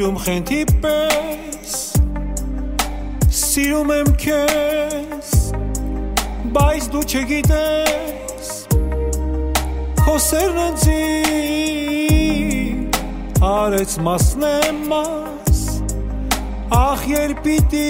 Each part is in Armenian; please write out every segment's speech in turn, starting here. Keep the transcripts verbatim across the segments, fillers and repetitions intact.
Հելում խենթի պես Սիրում եմ քեզ Բայց դու չգիտես Քո սերն ընձին Արեց մասն եմ մաս Ախ երբ պիտի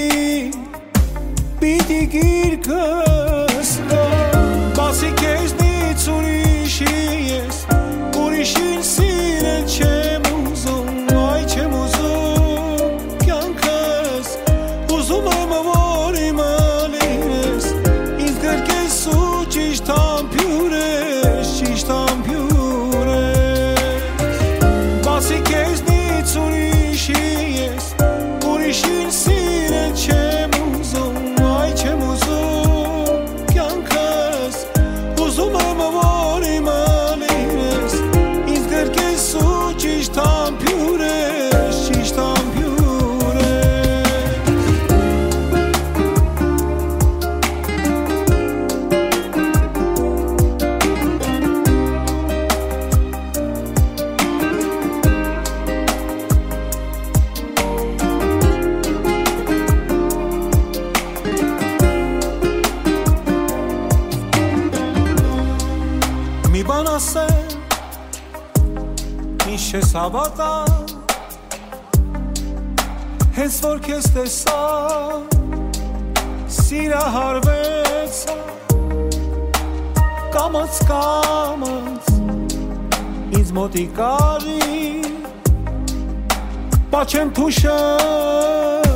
Պիտի գիրկս Բասի քեզնից ուրիշի ես Ուրիշին սիրել չեմ ուզում Այ չեմ ուզում կյանքս Ուզում եմ որ իմը լինես Ինձ գրկես ու ճիշտ ամպյուր ես Ճիշտ ամպյուր ես Բասի քեզնից ուրիշի ես Ուրիշին սիրել չեմ ուզում Այ չեմ ուզում կյանքս Ուզում եմ որ իմը լինես Ինձ գրկես ու ճիշտ ամպյուր ես Ճիշտ ամպյուր ես Մի բան ասեմ Ինչ չես հավատա Հենց որ քեզ տեսա Սիրահարվեցա Կամաց կամաց Ինձ մոտիկ արի Պաչեմ թուշը